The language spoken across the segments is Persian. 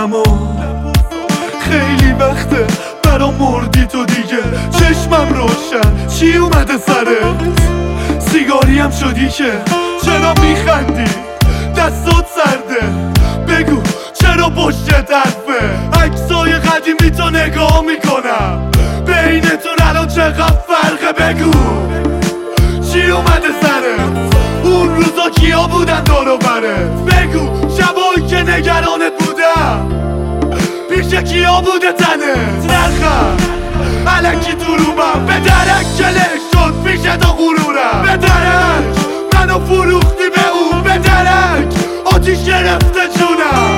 نپرسم و خیلی وقته برا مردی تو دیگه. چشمم روشن، چی اومده سرت؟ سیگاریم شدی که چرا میخندی؟ دستات سرده، بگو چرا پشتت حرفه؟ عکسای قدیمی تو نگاه میکنم، بینتون الان چقدر فرقه؟ بگو چی اومده سرت؟ اون روزا کیا بودن دور و برت؟ بگو شبایی که نگرانت بودم پیش کیا بوده تنت؟ نخند الکی تو رومم، به درک کلش شد پیش تو غرورم. به درک منو فروختی به اون، به درک آتیش گرفته جونم.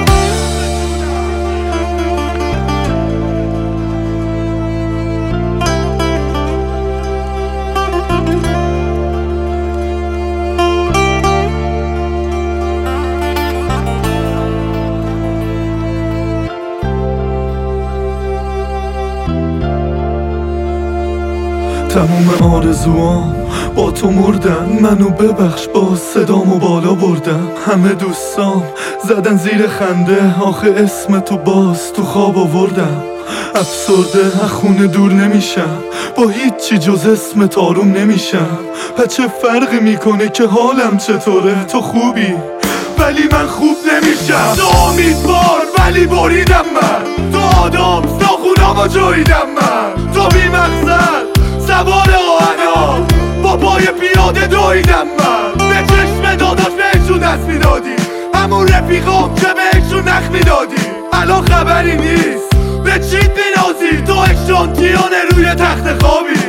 تموم آرزوام با تو مردن، منو ببخش با صدامو بالا بردم. همه دوستام زدن زیر خنده، آخه اسم تو باز تو خواب آوردم. افسرده از خونه دور نمیشم، با هیچی جز اسم آروم نمیشم. پس چه فرقی میکنه که حالم چطوره؟ تو خوبی ولی من خوب نمیشم. تو امیدوار ولی بریدم من، تو آدم ناخونامو جویدم من. تو بی مقصد سوار آهنا با پای پیاده دویدم من. به چشم داداش بهشون دست میدادی، همون رفیقام که بهشون نخ میدادی. الان خبری نیست به چیت بینازی، تو اشانتیانه روی تخت خوابی.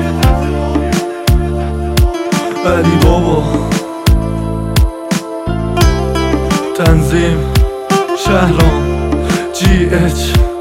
ولی بابا تنظیم شهرام GH